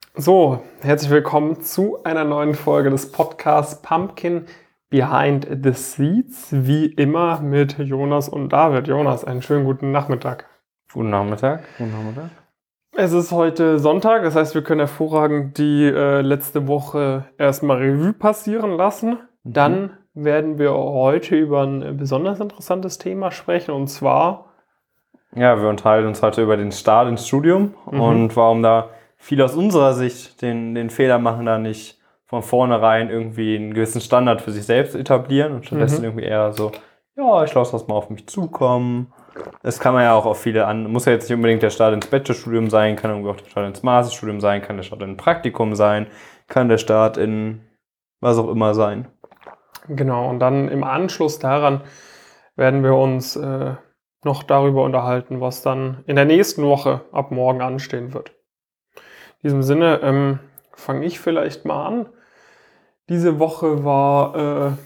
So, herzlich willkommen zu einer neuen Folge des Podcasts Pumpkin Behind the Seeds. Wie immer mit Jonas und David. Jonas, einen schönen guten Nachmittag. Guten Nachmittag. Guten Nachmittag. Es ist heute Sonntag, das heißt, wir können hervorragend die letzte Woche erstmal Revue passieren lassen. Dann werden wir heute über ein besonders interessantes Thema sprechen, und zwar... Ja, wir unterhalten uns heute über den Start ins Studium und warum da viele aus unserer Sicht den Fehler machen, da nicht von vornherein irgendwie einen gewissen Standard für sich selbst etablieren und stattdessen irgendwie eher so, ja, ich lasse das mal auf mich zukommen. Das kann man ja auch auf viele andere, muss ja jetzt nicht unbedingt der Start ins Bachelorstudium sein, kann irgendwie auch der Start ins Masterstudium sein, kann der Start in ein Praktikum sein, kann der Start in was auch immer sein. Genau, und dann im Anschluss daran werden wir uns noch darüber unterhalten, was dann in der nächsten Woche ab morgen anstehen wird. In diesem Sinne fange ich vielleicht mal an. Diese Woche war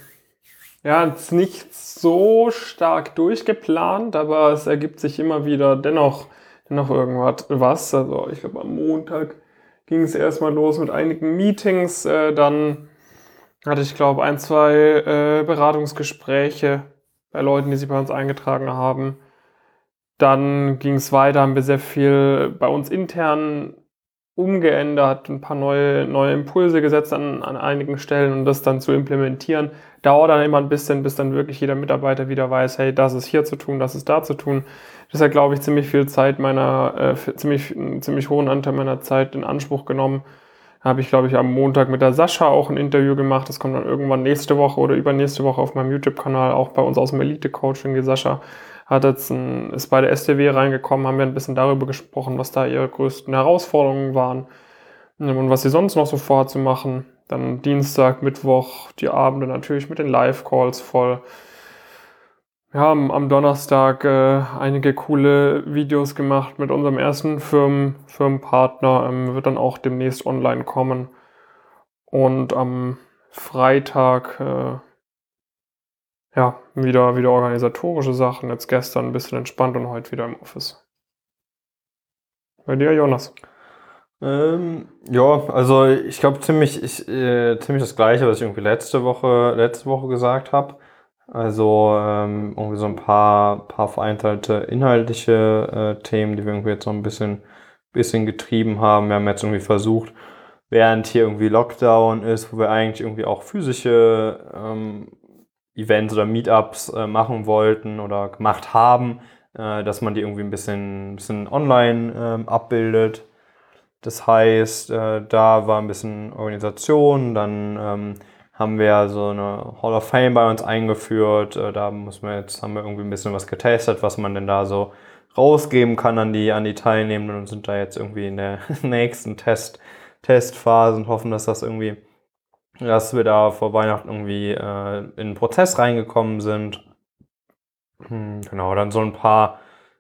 jetzt nicht so stark durchgeplant, aber es ergibt sich immer wieder dennoch irgendwas. Also ich glaube, am Montag ging es erstmal los mit einigen Meetings, dann hatte ich, glaube ein, zwei Beratungsgespräche bei Leuten, die sich bei uns eingetragen haben. Dann ging es weiter, haben wir sehr viel bei uns intern umgeändert, ein paar neue Impulse gesetzt an einigen Stellen, und das dann zu implementieren, dauert dann immer ein bisschen, bis dann wirklich jeder Mitarbeiter wieder weiß, hey, das ist hier zu tun, das ist da zu tun. Das hat, glaube ich, ziemlich viel Zeit ziemlich hohen Anteil meiner Zeit in Anspruch genommen. Da habe ich, glaube ich, am Montag mit der Sascha auch ein Interview gemacht. Das kommt dann irgendwann nächste Woche oder übernächste Woche auf meinem YouTube-Kanal, auch bei uns aus dem Elite-Coaching. Die Sascha ist bei der STW reingekommen, haben wir ein bisschen darüber gesprochen, was da ihre größten Herausforderungen waren und was sie sonst noch so vorhat zu machen. Dann Dienstag, Mittwoch, die Abende natürlich mit den Live-Calls voll. Wir haben am Donnerstag einige coole Videos gemacht mit unserem ersten Firmenpartner. Wird dann auch demnächst online kommen. Und am Freitag wieder organisatorische Sachen. Jetzt gestern ein bisschen entspannt und heute wieder im Office. Bei dir, Jonas? Ja, also ich glaube ziemlich das Gleiche, was ich irgendwie letzte Woche gesagt habe. Also irgendwie so ein paar vereinzelte inhaltliche Themen, die wir irgendwie jetzt noch ein bisschen getrieben haben. Wir haben jetzt irgendwie versucht, während hier irgendwie Lockdown ist, wo wir eigentlich irgendwie auch physische Events oder Meetups machen wollten oder gemacht haben, dass man die irgendwie ein bisschen online abbildet. Das heißt, da war ein bisschen Organisation, dann haben wir so eine Hall of Fame bei uns eingeführt. Da haben wir irgendwie ein bisschen was getestet, was man denn da so rausgeben kann an die Teilnehmenden, und sind da jetzt irgendwie in der nächsten Testphase und hoffen, dass wir da vor Weihnachten irgendwie in einen Prozess reingekommen sind. Genau, dann so ein paar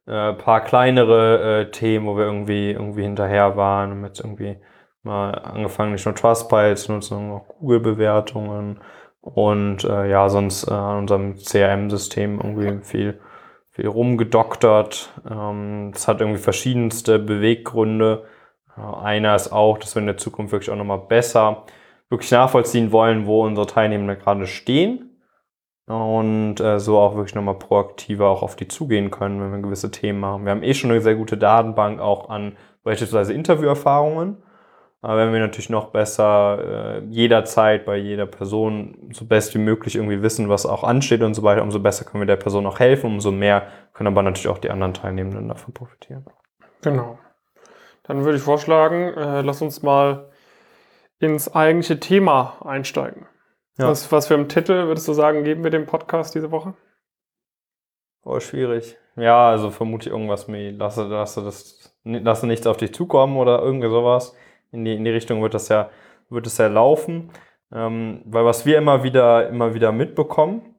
kleinere Themen, wo wir irgendwie hinterher waren, und jetzt irgendwie mal angefangen, nicht nur Trustpilot zu nutzen, sondern auch Google-Bewertungen und sonst an unserem CRM-System irgendwie viel rumgedoktert. Das hat irgendwie verschiedenste Beweggründe. Einer ist auch, dass wir in der Zukunft wirklich auch nochmal besser wirklich nachvollziehen wollen, wo unsere Teilnehmer gerade stehen. Und so auch wirklich nochmal proaktiver auch auf die zugehen können, wenn wir gewisse Themen machen. Wir haben schon eine sehr gute Datenbank auch an beispielsweise Interviewerfahrungen. Aber wenn wir natürlich noch besser jederzeit bei jeder Person so best wie möglich irgendwie wissen, was auch ansteht und so weiter, umso besser können wir der Person auch helfen, umso mehr können aber natürlich auch die anderen Teilnehmenden davon profitieren. Genau. Dann würde ich vorschlagen, lass uns mal ins eigentliche Thema einsteigen. Ja. Was für einen Titel, würdest du sagen, geben wir dem Podcast diese Woche? Oh, schwierig. Ja, also vermutlich irgendwas mit lasse nichts auf dich zukommen oder irgendwie sowas. In die Richtung wird es ja laufen. Weil was wir immer wieder mitbekommen,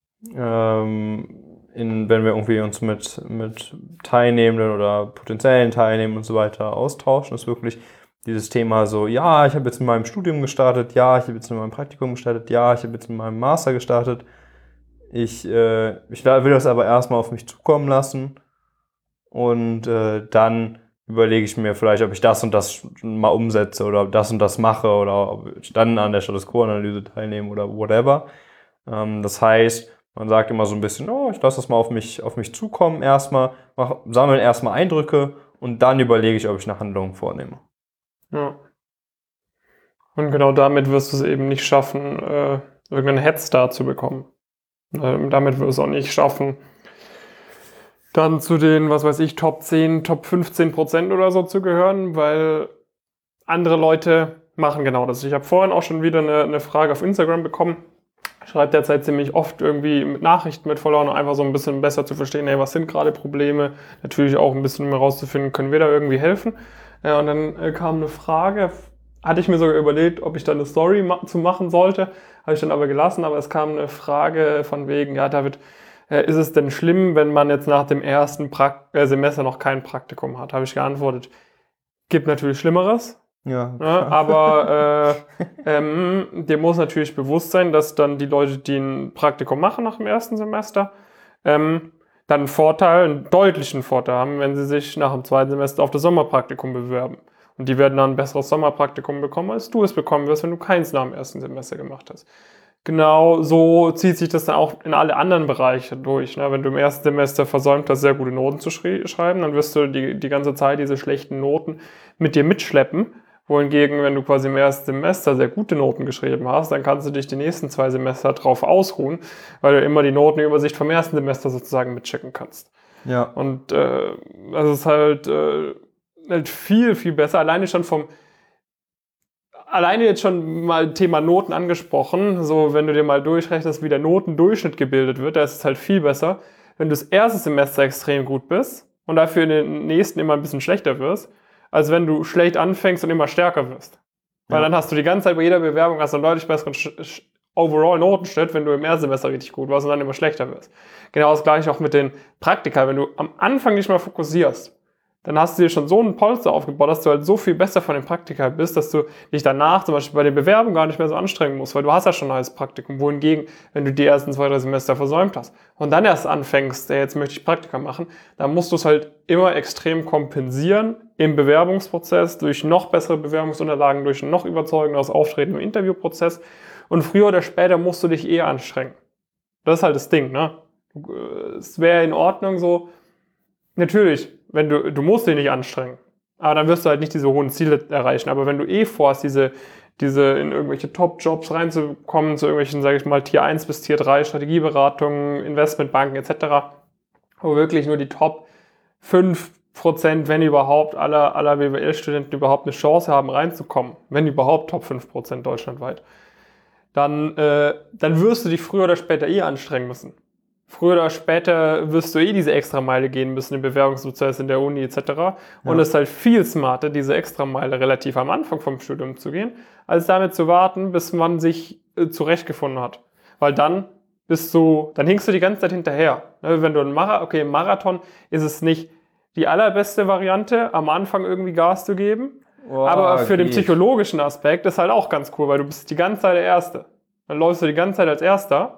wenn wir irgendwie uns mit Teilnehmenden oder potenziellen Teilnehmern und so weiter austauschen, ist wirklich dieses Thema so, ja, ich habe jetzt in meinem Studium gestartet, ja, ich habe jetzt in meinem Praktikum gestartet, ja, ich habe jetzt in meinem Master gestartet. Ich will das aber erstmal auf mich zukommen lassen und dann überlege ich mir vielleicht, ob ich das und das mal umsetze oder ob das und das mache oder ob ich dann an der Status Quo-Analyse teilnehme oder whatever. Das heißt, man sagt immer so ein bisschen, oh, ich lasse das mal auf mich zukommen erstmal, sammle erstmal Eindrücke und dann überlege ich, ob ich eine Handlung vornehme. Ja. Und genau damit wirst du es eben nicht schaffen, irgendeinen Headstart zu bekommen. Damit wirst du es auch nicht schaffen, dann zu den, was weiß ich, Top 10, Top 15% oder so zu gehören, weil andere Leute machen genau das. Ich habe vorhin auch schon wieder eine Frage auf Instagram bekommen. Schreibt derzeit ziemlich oft irgendwie mit Nachrichten mit Followern, einfach so ein bisschen besser zu verstehen, hey, was sind gerade Probleme, natürlich auch ein bisschen herauszufinden, können wir da irgendwie helfen. Und dann kam eine Frage, hatte ich mir sogar überlegt, ob ich da eine Story zu machen sollte, habe ich dann aber gelassen, aber es kam eine Frage von wegen, ja David, ist es denn schlimm, wenn man jetzt nach dem ersten Semester noch kein Praktikum hat? Habe ich geantwortet, gibt natürlich Schlimmeres. Ja, Ja, aber dir muss natürlich bewusst sein, dass dann die Leute, die ein Praktikum machen nach dem ersten Semester, dann einen deutlichen Vorteil haben, wenn sie sich nach dem zweiten Semester auf das Sommerpraktikum bewerben. Und die werden dann ein besseres Sommerpraktikum bekommen, als du es bekommen wirst, wenn du keins nach dem ersten Semester gemacht hast. Genau so zieht sich das dann auch in alle anderen Bereiche durch. Ne? Wenn du im ersten Semester versäumt hast, sehr gute Noten zu schreiben, dann wirst du die ganze Zeit diese schlechten Noten mit dir mitschleppen. Wohingegen, wenn du quasi im ersten Semester sehr gute Noten geschrieben hast, dann kannst du dich die nächsten 2 Semester drauf ausruhen, weil du immer die Notenübersicht vom ersten Semester sozusagen mitchecken kannst. ja. Und das ist halt viel, viel besser. Alleine jetzt schon mal Thema Noten angesprochen, so wenn du dir mal durchrechnest, wie der Notendurchschnitt gebildet wird, da ist es halt viel besser, wenn du das erste Semester extrem gut bist und dafür in den nächsten immer ein bisschen schlechter wirst, als wenn du schlecht anfängst und immer stärker wirst. Weil dann hast du die ganze Zeit bei jeder Bewerbung hast du einen deutlich besseren Overall-Notenschnitt, wenn du im ersten Semester richtig gut warst und dann immer schlechter wirst. Genau das gleiche auch mit den Praktika. Wenn du am Anfang nicht mal fokussierst, dann hast du dir schon so einen Polster aufgebaut, dass du halt so viel besser von den Praktika bist, dass du dich danach zum Beispiel bei den Bewerbungen gar nicht mehr so anstrengen musst, weil du hast ja schon ein neues Praktikum. Wohingegen, wenn du die ersten 2, 3 Semester versäumt hast und dann erst anfängst, jetzt möchte ich Praktika machen, dann musst du es halt immer extrem kompensieren im Bewerbungsprozess durch noch bessere Bewerbungsunterlagen, durch ein noch überzeugenderes Auftreten im Interviewprozess und früher oder später musst du dich anstrengen. Das ist halt das Ding, ne? Es wäre in Ordnung so, natürlich, wenn du musst dich nicht anstrengen, aber dann wirst du halt nicht diese hohen Ziele erreichen. Aber wenn du vorhast, diese in irgendwelche Top-Jobs reinzukommen, zu irgendwelchen, sage ich mal, Tier 1 bis Tier 3 Strategieberatungen, Investmentbanken etc., wo wirklich nur die Top 5%, wenn überhaupt, aller BWL-Studenten überhaupt eine Chance haben, reinzukommen, wenn überhaupt Top 5% deutschlandweit, dann wirst du dich früher oder später anstrengen müssen. Früher oder später wirst du diese Extrameile gehen müssen im Bewerbungsprozess in der Uni etc. Und es ist halt viel smarter, diese Extrameile relativ am Anfang vom Studium zu gehen, als damit zu warten, bis man sich zurechtgefunden hat. Weil dann hinkst du die ganze Zeit hinterher. Wenn du im Marathon ist es nicht die allerbeste Variante, am Anfang irgendwie Gas zu geben. Aber für den psychologischen Aspekt ist halt auch ganz cool, weil du bist die ganze Zeit der Erste. Dann läufst du die ganze Zeit als Erster.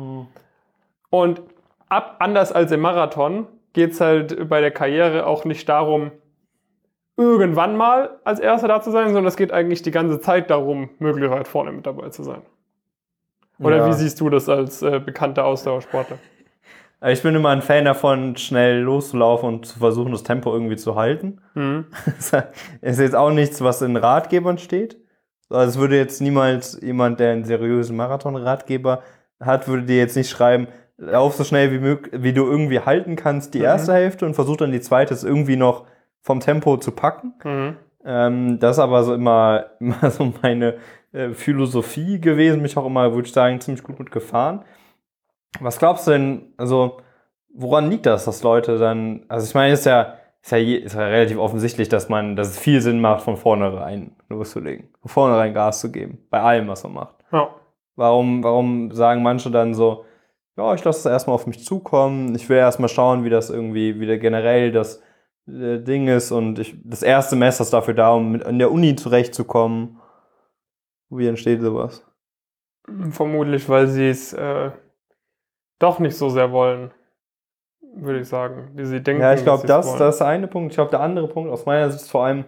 Und anders als im Marathon geht es halt bei der Karriere auch nicht darum, irgendwann mal als Erster da zu sein, sondern es geht eigentlich die ganze Zeit darum, möglichst weit vorne mit dabei zu sein. Oder wie siehst du das als bekannter Ausdauersportler? Ich bin immer ein Fan davon, schnell loszulaufen und zu versuchen, das Tempo irgendwie zu halten. Das ist jetzt auch nichts, was in Ratgebern steht. Also es würde jetzt niemals jemand, der einen seriösen Marathon-Ratgeber hat, würde dir jetzt nicht schreiben, lauf so schnell wie du irgendwie halten kannst die erste Hälfte und versuch dann die zweite irgendwie noch vom Tempo zu packen. Das ist aber so immer so meine Philosophie gewesen, mich auch immer, würde ich sagen, ziemlich gut mitgefahren. Was glaubst du denn, also woran liegt das, dass Leute dann, also ich meine, ist ja relativ offensichtlich, dass es viel Sinn macht, von vornherein loszulegen, von vornherein Gas zu geben, bei allem, was man macht. Ja. Warum sagen manche dann so, ja, ich lasse es erstmal auf mich zukommen, ich will erstmal schauen, wie der generell das Ding ist und das erste Semester ist dafür da, um in der Uni zurechtzukommen. Wie entsteht sowas? Vermutlich, weil sie es doch nicht so sehr wollen. würde ich sagen. Wie sie denken, Ja, ich glaube, dass das wollen. ist der eine Punkt. Ich glaube, der andere Punkt aus meiner Sicht ist vor allem,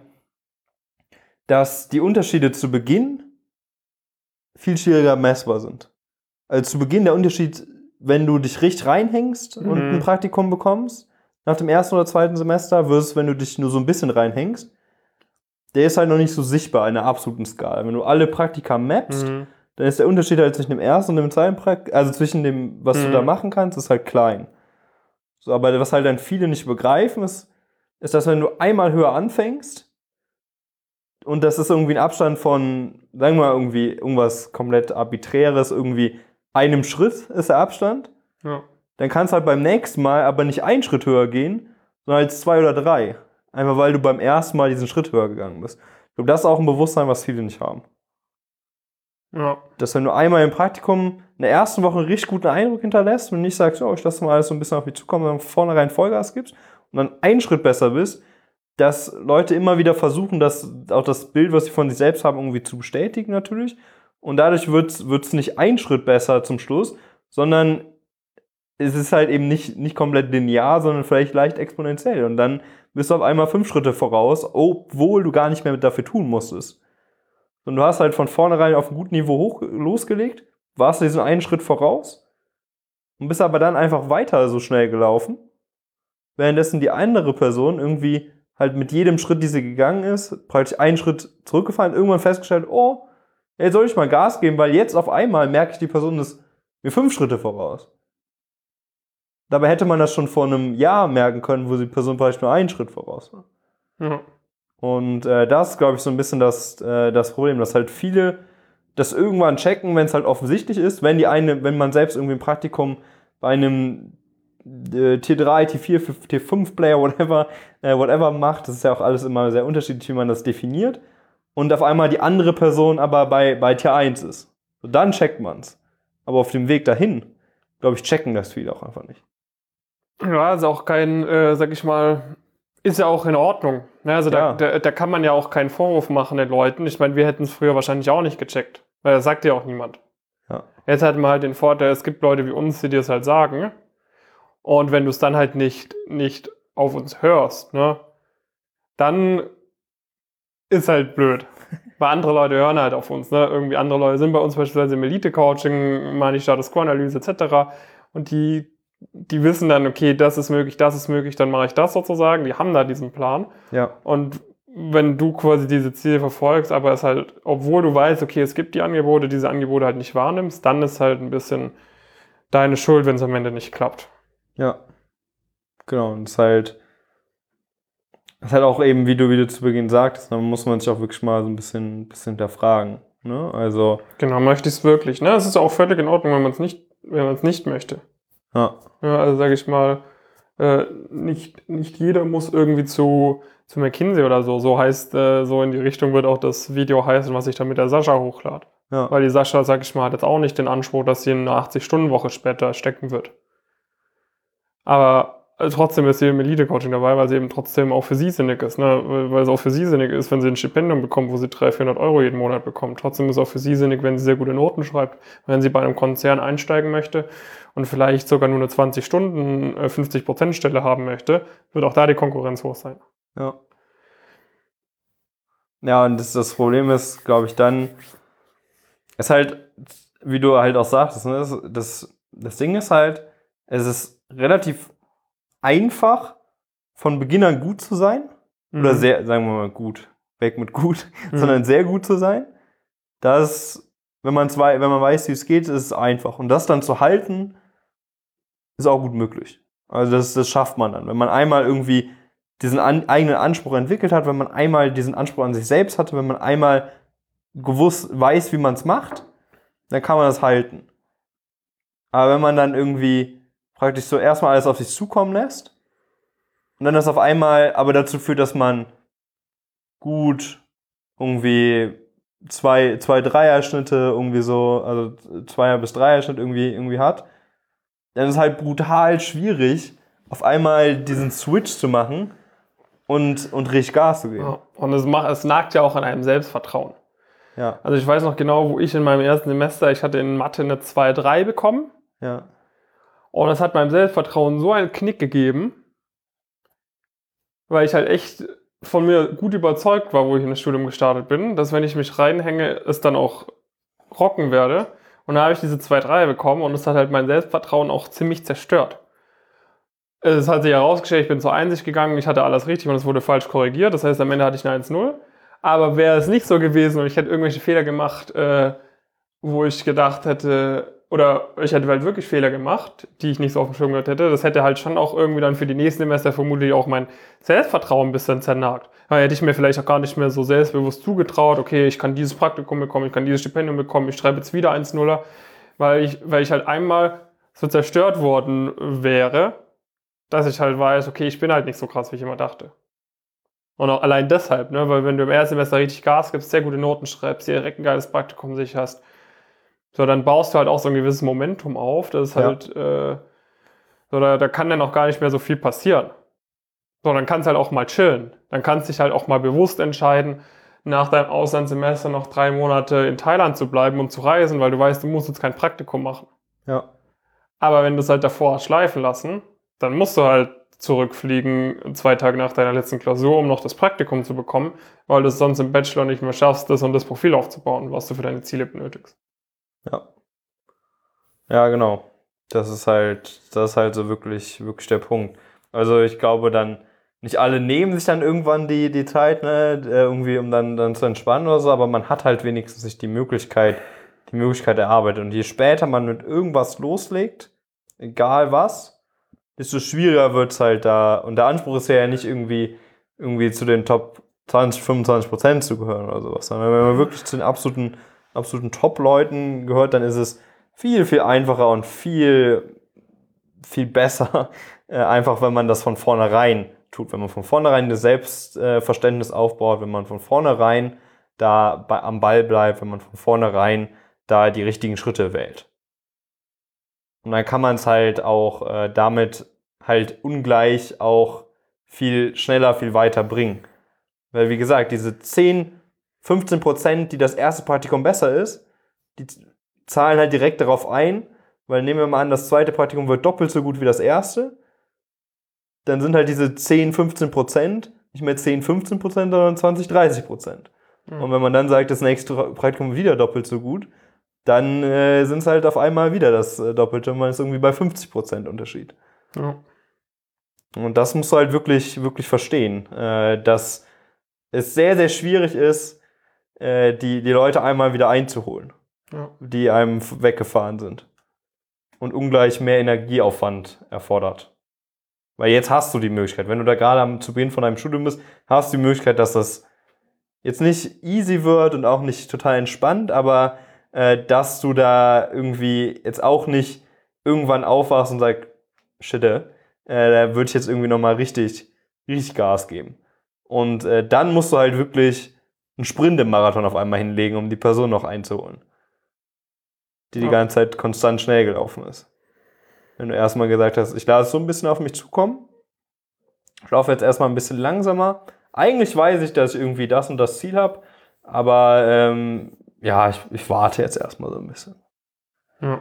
dass die Unterschiede zu Beginn viel schwieriger messbar sind. Also zu Beginn der Unterschied, wenn du dich richtig reinhängst und ein Praktikum bekommst, nach dem ersten oder zweiten Semester, versus wenn du dich nur so ein bisschen reinhängst, der ist halt noch nicht so sichtbar in der absoluten Skala. Wenn du alle Praktika mappst, dann ist der Unterschied halt zwischen dem ersten und dem zweiten Praktikum, also zwischen dem, was du da machen kannst, ist halt klein. So, aber was halt dann viele nicht begreifen, ist, dass wenn du einmal höher anfängst, und das ist irgendwie ein Abstand von, sagen wir mal, irgendwie irgendwas komplett Arbiträres, irgendwie einem Schritt ist der Abstand, Ja. dann kannst du halt beim nächsten Mal aber nicht einen Schritt höher gehen, sondern als 2 oder 3. Einfach weil du beim ersten Mal diesen Schritt höher gegangen bist. Ich glaube, das ist auch ein Bewusstsein, was viele nicht haben. Ja. Dass wenn du einmal im Praktikum in der ersten Woche einen richtig guten Eindruck hinterlässt und nicht sagst, oh, ich lasse mal alles so ein bisschen auf mich zukommen, sondern von vornherein Vollgas gibst und dann einen Schritt besser bist, dass Leute immer wieder versuchen, auch das Bild, was sie von sich selbst haben, irgendwie zu bestätigen natürlich. Und dadurch wird's nicht ein Schritt besser zum Schluss, sondern es ist halt eben nicht komplett linear, sondern vielleicht leicht exponentiell. Und dann bist du auf einmal 5 Schritte voraus, obwohl du gar nicht mehr dafür tun musstest. Und du hast halt von vornherein auf einem guten Niveau losgelegt, warst diesen einen Schritt voraus und bist aber dann einfach weiter so schnell gelaufen, währenddessen die andere Person irgendwie halt mit jedem Schritt, die sie gegangen ist, praktisch einen Schritt zurückgefallen, irgendwann festgestellt, oh, jetzt soll ich mal Gas geben, weil jetzt auf einmal merke ich, die Person ist mir 5 Schritte voraus. Dabei hätte man das schon vor einem Jahr merken können, wo die Person praktisch nur einen Schritt voraus war. Ja. Und das ist, glaube ich, so ein bisschen das Problem, dass halt viele das irgendwann checken, wenn es halt offensichtlich ist, wenn man selbst irgendwie im Praktikum bei einem Tier 3, Tier 4, Tier 5 Player, whatever macht, das ist ja auch alles immer sehr unterschiedlich, wie man das definiert, und auf einmal die andere Person aber bei Tier 1 ist. So, dann checkt man's. Aber auf dem Weg dahin, glaube ich, checken das viele auch einfach nicht. Ja, ist auch kein, sag ich mal, ist ja auch in Ordnung. Ne? Also Ja. da kann man ja auch keinen Vorwurf machen den Leuten. Ich meine, wir hätten es früher wahrscheinlich auch nicht gecheckt. Weil das sagt ja auch niemand. Ja. Jetzt hat man halt den Vorteil, es gibt Leute wie uns, die dir es halt sagen. Und wenn du es dann halt nicht auf uns hörst, ne, dann ist halt blöd. Weil andere Leute hören halt auf uns. Ne? Irgendwie andere Leute sind bei uns beispielsweise im Elite-Coaching, meine Status Quo-Analyse etc. Und die wissen dann, okay, das ist möglich, dann mache ich das sozusagen. Die haben da diesen Plan. Ja. Und wenn du quasi diese Ziele verfolgst, aber es halt, obwohl du weißt, okay, es gibt die Angebote, diese Angebote halt nicht wahrnimmst, dann ist halt ein bisschen deine Schuld, wenn es am Ende nicht klappt. Ja. Genau, und es ist halt auch eben, wie du zu Beginn sagtest, dann muss man sich auch wirklich mal so ein bisschen hinterfragen. Ne? Also. Genau, möchte ich es wirklich. Ne? Es ist auch völlig in Ordnung, wenn man es nicht möchte. Ja. Ja, also sage ich mal, nicht jeder muss irgendwie zu McKinsey oder so. So heißt, so in die Richtung wird auch das Video heißen, was ich dann mit der Sascha hochlade. Ja. Weil die Sascha, sag ich mal, hat jetzt auch nicht den Anspruch, dass sie in eine 80-Stunden-Woche später stecken wird. Aber trotzdem ist sie im Elite-Coaching dabei, weil sie eben trotzdem auch für sie sinnig ist. Ne? Weil es auch für sie sinnig ist, wenn sie ein Stipendium bekommt, wo sie 300-400 Euro jeden Monat bekommt. Trotzdem ist es auch für sie sinnig, wenn sie sehr gute Noten schreibt. Wenn sie bei einem Konzern einsteigen möchte und vielleicht sogar nur eine 20-Stunden 50% Stelle haben möchte, wird auch da die Konkurrenz hoch sein. Ja. Ja, und das Problem ist, glaube ich, dann, ist halt, wie du halt auch sagtest, ne, das Ding ist halt, es ist relativ einfach, von Beginn an gut zu sein, oder sehr, sagen wir mal gut, weg mit gut, sondern sehr gut zu sein. Das, wenn man weiß, wie es geht, ist es einfach. Und das dann zu halten, ist auch gut möglich. Also das schafft man dann. Wenn man einmal irgendwie diesen eigenen Anspruch entwickelt hat, wenn man einmal diesen Anspruch an sich selbst hatte, wenn man einmal weiß, wie man es macht, dann kann man das halten. Aber wenn man dann irgendwie praktisch so erstmal alles auf sich zukommen lässt und dann das auf einmal aber dazu führt, dass man gut irgendwie 2 Dreierschnitte irgendwie so, also 2er bis Dreierschnitt irgendwie hat, dann ist es halt brutal schwierig, auf einmal diesen Switch zu machen und richtig Gas zu geben. Ja. Und es nagt ja auch an einem Selbstvertrauen. Ja. Also ich weiß noch genau, wo ich in meinem ersten Semester, ich hatte in Mathe eine 2,3 bekommen. Ja. Und das hat meinem Selbstvertrauen so einen Knick gegeben, weil ich halt echt von mir gut überzeugt war, wo ich in das Studium gestartet bin, dass wenn ich mich reinhänge, es dann auch rocken werde. Und da habe ich diese 2,3 bekommen und es hat halt mein Selbstvertrauen auch ziemlich zerstört. Es hat sich herausgestellt, ich bin zur Einsicht gegangen, ich hatte alles richtig und es wurde falsch korrigiert. Das heißt, am Ende hatte ich eine 1,0. Aber wäre es nicht so gewesen und ich hätte irgendwelche Fehler gemacht, wo ich gedacht hätte, oder ich hätte halt wirklich Fehler gemacht, die ich nicht so auf dem Schirm gehabt hätte, das hätte halt schon auch irgendwie dann für die nächsten Semester vermutlich auch mein Selbstvertrauen ein bisschen zernagt. Weil hätte ich mir vielleicht auch gar nicht mehr so selbstbewusst zugetraut, okay, ich kann dieses Praktikum bekommen, ich kann dieses Stipendium bekommen, ich schreibe jetzt wieder 1,0er, weil ich halt einmal so zerstört worden wäre, dass ich halt weiß, okay, ich bin halt nicht so krass, wie ich immer dachte. Und auch allein deshalb, ne, weil wenn du im ersten Semester richtig Gas gibst, sehr gute Noten schreibst, direkt ein geiles Praktikum sicher hast, so, dann baust du halt auch so ein gewisses Momentum auf, das ist halt, so, da kann dann auch gar nicht mehr so viel passieren. So, dann kannst du halt auch mal chillen. Dann kannst du dich halt auch mal bewusst entscheiden, nach deinem Auslandssemester noch 3 Monate in Thailand zu bleiben und zu reisen, weil du weißt, du musst jetzt kein Praktikum machen. Ja. Aber wenn du es halt davor hast schleifen lassen, dann musst du halt zurückfliegen 2 Tage nach deiner letzten Klausur, um noch das Praktikum zu bekommen, weil du es sonst im Bachelor nicht mehr schaffst, das und das Profil aufzubauen, was du für deine Ziele benötigst. Ja. Ja, genau. Das ist halt so wirklich, wirklich der Punkt. Also ich glaube dann, nicht alle nehmen sich dann irgendwann die Zeit, ne, irgendwie, um dann zu entspannen oder so, aber man hat halt wenigstens sich die Möglichkeit erarbeitet. Und je später man mit irgendwas loslegt, egal was, desto schwieriger wird es halt da. Und der Anspruch ist ja nicht irgendwie zu den Top 20, 25% zu gehören oder sowas, sondern wenn man wirklich zu den absoluten Top-Leuten gehört, dann ist es viel, viel einfacher und viel, viel besser, einfach wenn man das von vornherein tut, wenn man von vornherein das Selbstverständnis aufbaut, wenn man von vornherein da am Ball bleibt, wenn man von vornherein da die richtigen Schritte wählt. Und dann kann man es halt auch damit halt ungleich auch viel schneller, viel weiter bringen. Weil wie gesagt, diese 10, 15%, die das erste Praktikum besser ist, die zahlen halt direkt darauf ein, weil nehmen wir mal an, das zweite Praktikum wird doppelt so gut wie das erste, dann sind halt diese 10, 15% nicht mehr 10, 15%, sondern 20, 30%. Mhm. Und wenn man dann sagt, das nächste Praktikum wieder doppelt so gut, dann sind es halt auf einmal wieder das Doppelte und man ist irgendwie bei 50% Unterschied. Ja. Und das musst du halt wirklich, wirklich verstehen, dass es sehr, sehr schwierig ist, die Leute einmal wieder einzuholen, die einem weggefahren sind. Und ungleich mehr Energieaufwand erfordert. Weil jetzt hast du die Möglichkeit, wenn du da gerade zu Beginn von deinem Studium bist, hast du die Möglichkeit, dass das jetzt nicht easy wird und auch nicht total entspannt, aber dass du da irgendwie jetzt auch nicht irgendwann aufwachst und sagst, shit, da würde ich jetzt irgendwie nochmal richtig, richtig Gas geben. Und dann musst du halt wirklich einen Sprint im Marathon auf einmal hinlegen, um die Person noch einzuholen. Die ganze Zeit konstant schnell gelaufen ist. Wenn du erstmal gesagt hast, ich lasse es so ein bisschen auf mich zukommen, ich laufe jetzt erstmal ein bisschen langsamer. Eigentlich weiß ich, dass ich irgendwie das und das Ziel habe, aber ich warte jetzt erstmal so ein bisschen. Ja.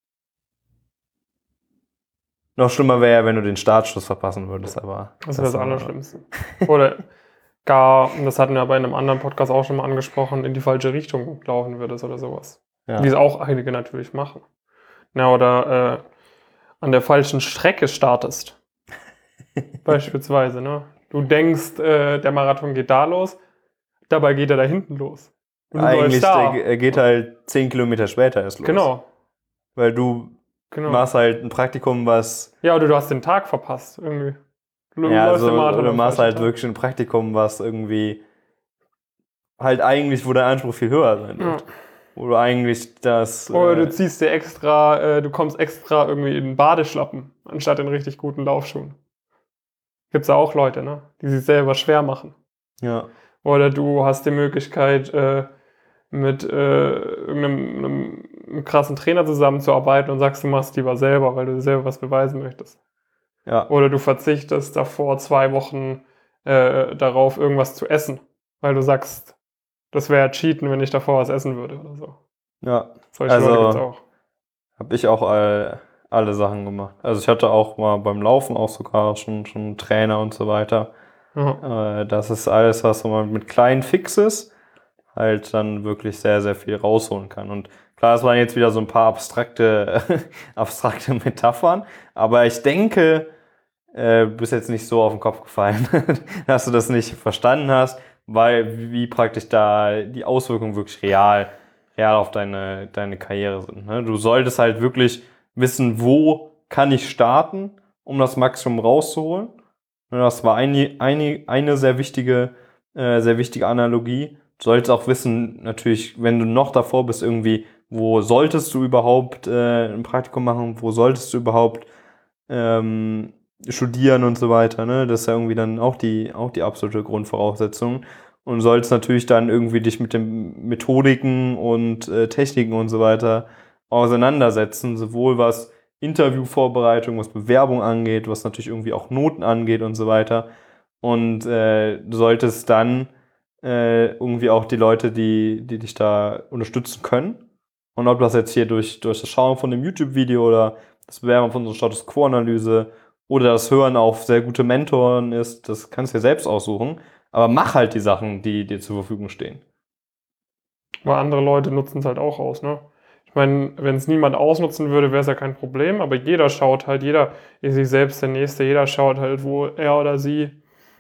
Noch schlimmer wäre ja, wenn du den Startschuss verpassen würdest, aber... Das wäre das Allerschlimmste. Oder gar, das hatten wir bei einem anderen Podcast auch schon mal angesprochen, in die falsche Richtung laufen würdest oder sowas. Ja. Wie es auch einige natürlich machen. Ja, oder an der falschen Strecke startest. Beispielsweise, ne? Du denkst, der Marathon geht da los, dabei geht er da hinten los. Und eigentlich geht halt 10 Kilometer später erst los. Genau. Weil du machst halt ein Praktikum, was... Ja, oder du hast den Tag verpasst irgendwie. Du machst halt wirklich ein Praktikum, was irgendwie halt eigentlich, wo der Anspruch viel höher sein wird. Ja. Wo du eigentlich das... Oder du ziehst dir extra, du kommst extra irgendwie in Badeschlappen, anstatt in richtig guten Laufschuhen. Gibt's ja auch Leute, ne? Die sich selber schwer machen. Ja. Oder du hast die Möglichkeit, mit irgendeinem krassen Trainer zusammenzuarbeiten und sagst, du machst lieber selber, weil du dir selber was beweisen möchtest. Ja. Oder du verzichtest davor 2 Wochen darauf, irgendwas zu essen, weil du sagst, das wäre ja Cheaten, wenn ich davor was essen würde oder so. Ja. Solche Leute gibt's auch. Habe ich auch alle Sachen gemacht. Also ich hatte auch mal beim Laufen auch sogar schon einen Trainer und so weiter. Ja. Das ist alles, was man mit kleinen Fixes halt dann wirklich sehr, sehr viel rausholen kann. Und klar, es waren jetzt wieder so ein paar abstrakte Metaphern, aber ich denke, du bist jetzt nicht so auf den Kopf gefallen, dass du das nicht verstanden hast, weil wie praktisch da die Auswirkungen wirklich real auf deine Karriere sind. Ne? Du solltest halt wirklich wissen, wo kann ich starten, um das Maximum rauszuholen. Das war eine sehr wichtige Analogie. Du solltest auch wissen, natürlich, wenn du noch davor bist, irgendwie, wo solltest du überhaupt ein Praktikum machen, wo solltest du überhaupt studieren und so weiter. Ne? Das ist ja irgendwie dann auch die absolute Grundvoraussetzung. Und du solltest natürlich dann irgendwie dich mit den Methodiken und Techniken und so weiter auseinandersetzen, sowohl was Interviewvorbereitung, was Bewerbung angeht, was natürlich irgendwie auch Noten angeht und so weiter. Und du solltest dann irgendwie auch die Leute, die dich da unterstützen können. Und ob das jetzt hier durch das Schauen von dem YouTube-Video oder das Bewerben von so einer Status Quo-Analyse oder das Hören auf sehr gute Mentoren ist, das kannst du dir selbst aussuchen. Aber mach halt die Sachen, die dir zur Verfügung stehen. Weil andere Leute nutzen es halt auch aus, ne? Ich meine, wenn es niemand ausnutzen würde, wäre es ja kein Problem, aber jeder schaut halt, jeder ist sich selbst der Nächste, jeder schaut halt, wo er oder sie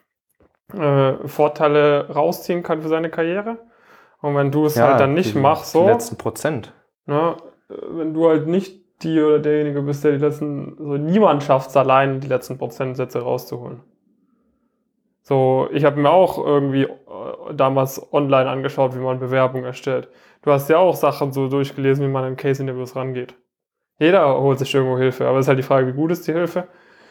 Vorteile rausziehen kann für seine Karriere. Und wenn du es halt dann nicht machst, so. Die letzten Prozent. Ne, wenn du halt nicht die oder derjenige bist, der niemand schafft es allein, die letzten Prozentsätze rauszuholen. So, ich habe mir auch irgendwie damals online angeschaut, wie man Bewerbungen erstellt. Du hast ja auch Sachen so durchgelesen, wie man in Case-Interviews rangeht. Jeder holt sich irgendwo Hilfe, aber es ist halt die Frage, wie gut ist die Hilfe?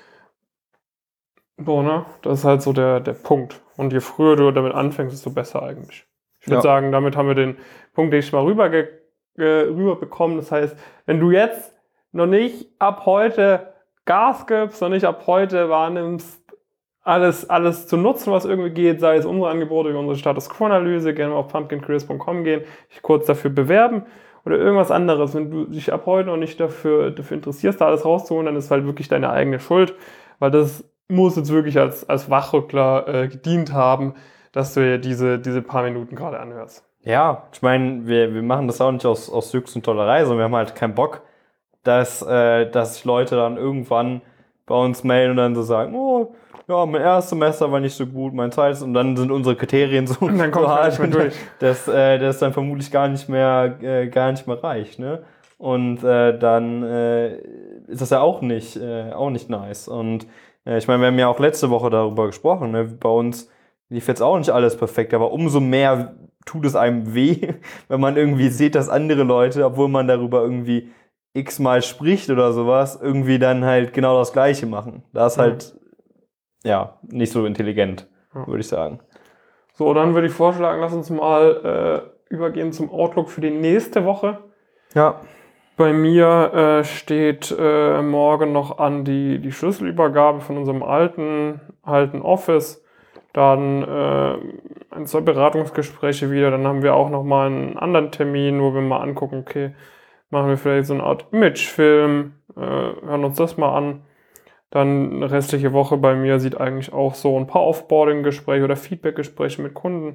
So, ne? Das ist halt so der Punkt. Und je früher du damit anfängst, desto besser eigentlich. Ich würde sagen, damit haben wir den Punkt, den ich mal rüberbekommen. Das heißt, wenn du jetzt noch nicht ab heute Gas gibst, noch nicht ab heute wahrnimmst, alles zu nutzen, was irgendwie geht, sei es unsere Angebote wie unsere Status Quo-Analyse, gerne mal auf pumpkincareers.com gehen, dich kurz dafür bewerben oder irgendwas anderes. Wenn du dich ab heute noch nicht dafür interessierst, da alles rauszuholen, dann ist es halt wirklich deine eigene Schuld, weil das muss jetzt wirklich als Wachrückler gedient haben, dass du dir diese paar Minuten gerade anhörst. Ja, ich meine, wir machen das auch nicht aus Jux und Tollerei, sondern wir haben halt keinen Bock, dass sich Leute dann irgendwann bei uns melden und dann so sagen, oh, ja, mein erstes Semester war nicht so gut, mein zweites, und dann sind unsere Kriterien so und dann kommt hart, nicht mehr durch. dass das dann vermutlich gar nicht mehr reicht, ne? Und dann ist das ja auch nicht nice. Und ich meine, wir haben ja auch letzte Woche darüber gesprochen, ne? Bei uns lief jetzt auch nicht alles perfekt, aber umso mehr tut es einem weh, wenn man irgendwie sieht, dass andere Leute, obwohl man darüber irgendwie x-mal spricht oder sowas, irgendwie dann halt genau das Gleiche machen. Das ist halt, nicht so intelligent, würde ich sagen. So, dann würde ich vorschlagen, lass uns mal übergehen zum Outlook für die nächste Woche. Ja. Bei mir steht morgen noch an die Schlüsselübergabe von unserem alten Office. Dann 1, 2 Beratungsgespräche wieder. Dann haben wir auch noch mal einen anderen Termin, wo wir mal angucken, okay, machen wir vielleicht so eine Art Imagefilm, hören uns das mal an. Dann eine restliche Woche bei mir sieht eigentlich auch so ein paar Offboarding-Gespräche oder Feedback-Gespräche mit Kunden.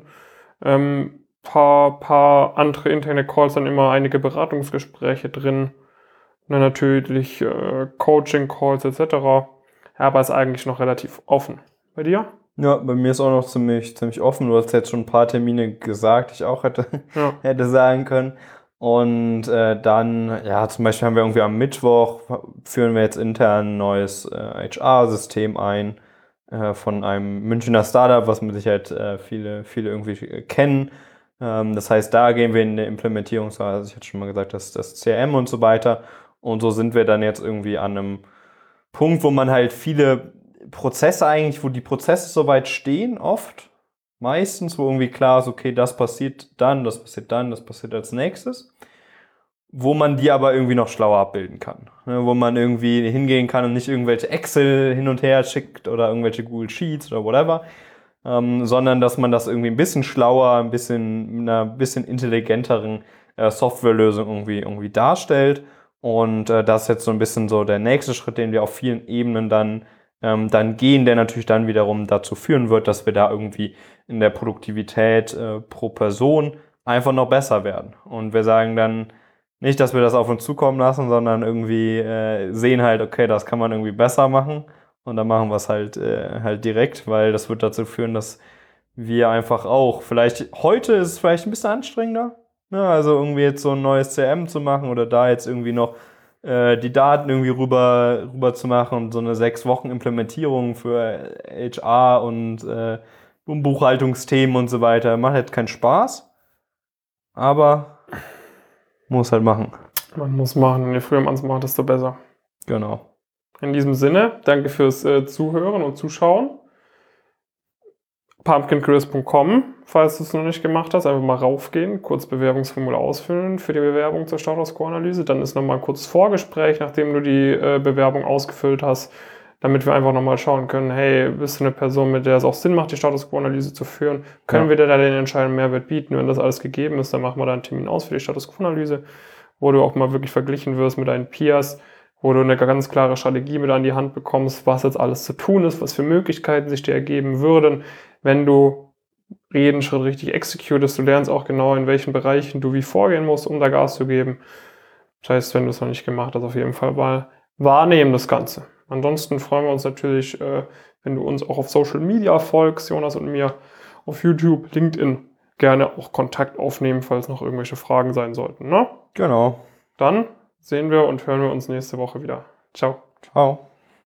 Paar andere interne Calls, dann immer einige Beratungsgespräche drin. Dann natürlich Coaching-Calls etc. Ja, aber ist eigentlich noch relativ offen. Bei dir? Ja, bei mir ist auch noch ziemlich offen. Du hast jetzt schon ein paar Termine gesagt, die ich auch hätte sagen können. Und dann, zum Beispiel haben wir irgendwie am Mittwoch, führen wir jetzt intern ein neues HR-System ein von einem Münchner Startup, was mit Sicherheit viele irgendwie kennen. Das heißt, da gehen wir in eine Implementierungsphase. Also ich hatte schon mal gesagt, das CRM und so weiter. Und so sind wir dann jetzt irgendwie an einem Punkt, wo man halt viele Prozesse eigentlich, wo die Prozesse soweit stehen, oft, meistens, wo irgendwie klar ist, okay, das passiert dann, das passiert als nächstes, wo man die aber irgendwie noch schlauer abbilden kann. Ne, wo man irgendwie hingehen kann und nicht irgendwelche Excel hin und her schickt oder irgendwelche Google Sheets oder whatever, sondern dass man das irgendwie ein bisschen schlauer, mit einer bisschen intelligenteren Softwarelösung irgendwie darstellt Und das ist jetzt so ein bisschen so der nächste Schritt, den wir auf vielen Ebenen dann gehen, der natürlich dann wiederum dazu führen wird, dass wir da irgendwie in der Produktivität pro Person einfach noch besser werden. Und wir sagen dann nicht, dass wir das auf uns zukommen lassen, sondern irgendwie sehen halt, okay, das kann man irgendwie besser machen. Und dann machen wir es halt direkt, weil das wird dazu führen, dass wir einfach auch, vielleicht, heute ist es vielleicht ein bisschen anstrengender, ne? Also irgendwie jetzt so ein neues CRM zu machen oder da jetzt irgendwie noch die Daten irgendwie rüber zu machen und so eine 6 Wochen Implementierung für HR und Buchhaltungsthemen und so weiter. Macht jetzt keinen Spaß, aber muss halt machen. Man muss machen. Je früher man es macht, desto besser. Genau. In diesem Sinne, danke fürs Zuhören und Zuschauen. pumpkincareers.com, falls du es noch nicht gemacht hast, einfach mal raufgehen, kurz Bewerbungsformular ausfüllen für die Bewerbung zur Status Quo-Analyse. Dann ist nochmal ein kurzes Vorgespräch, nachdem du die Bewerbung ausgefüllt hast, damit wir einfach nochmal schauen können, hey, bist du eine Person, mit der es auch Sinn macht, die Status Quo-Analyse zu führen? Können wir dir da den entscheidenden Mehrwert bieten? Wenn das alles gegeben ist, dann machen wir da einen Termin aus für die Status Quo-Analyse, wo du auch mal wirklich verglichen wirst mit deinen Peers, wo du eine ganz klare Strategie mit an die Hand bekommst, was jetzt alles zu tun ist, was für Möglichkeiten sich dir ergeben würden, wenn du jeden Schritt richtig executest. Du lernst auch genau, in welchen Bereichen du wie vorgehen musst, um da Gas zu geben. Das heißt, wenn du es noch nicht gemacht hast, auf jeden Fall mal wahrnehmen das Ganze. Ansonsten freuen wir uns natürlich, wenn du uns auch auf Social Media folgst, Jonas und mir, auf YouTube, LinkedIn, gerne auch Kontakt aufnehmen, falls noch irgendwelche Fragen sein sollten. Ne? Genau. Dann sehen wir und hören wir uns nächste Woche wieder. Ciao. Ciao.